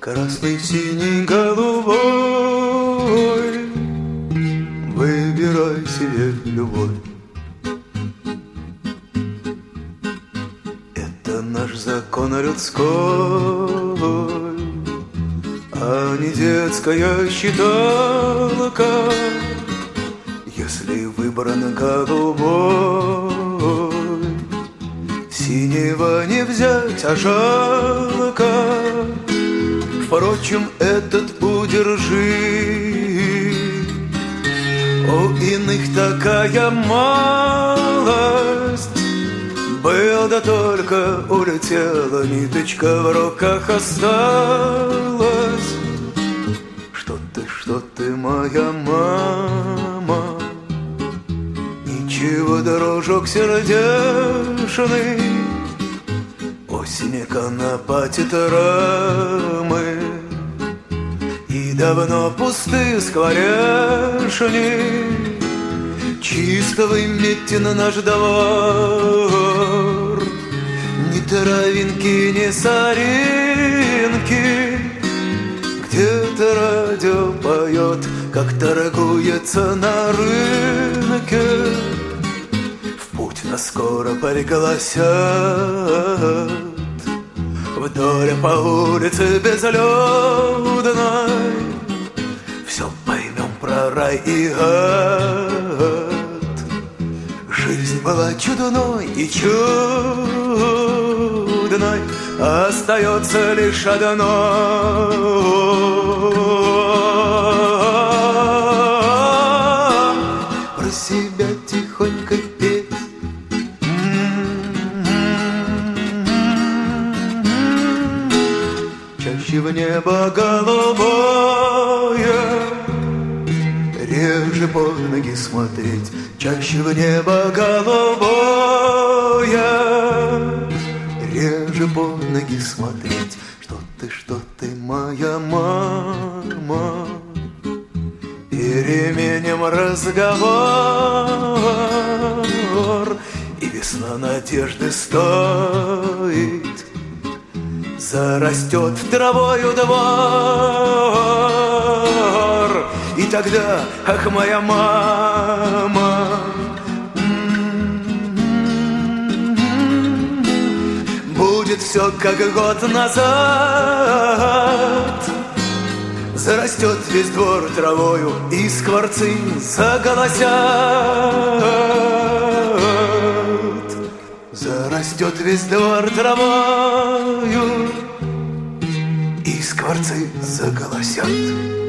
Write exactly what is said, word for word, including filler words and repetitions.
Красный, синий, голубой, выбирай себе любовь. Это наш закон людской, а не детская считалка. Если выбран голубой, синего не взять, а жалко. Впрочем, этот путь держи. У иных такая малость, был да только улетела, ниточка в руках осталась. Что ты, что ты, моя мама, ничего, дружок сердечный. Осень конопатит рамы, и давно пусты скворечни. Чисто выметен наш двор, ни травинки, ни соринки. Где-то радио поет, как торгуется на рынке. В путь нас скоро пригласят, вдоль по улице безлюдной. Все поймем про рай и ад. Жизнь была чудной и чудной, остается лишь одно. Про себя тихонько петь. Чаще в небо голубое, реже под ноги смотреть. Чаще в небо голубое, реже под ноги смотреть. Что ты, что ты, моя мама, переменим разговор. И весна надежды стоит, зарастет травою двор. И тогда, ах, моя мама, будет все как год назад. Зарастет весь двор травою, и скворцы заголосят. Зарастет весь двор травою, и скворцы заголосят.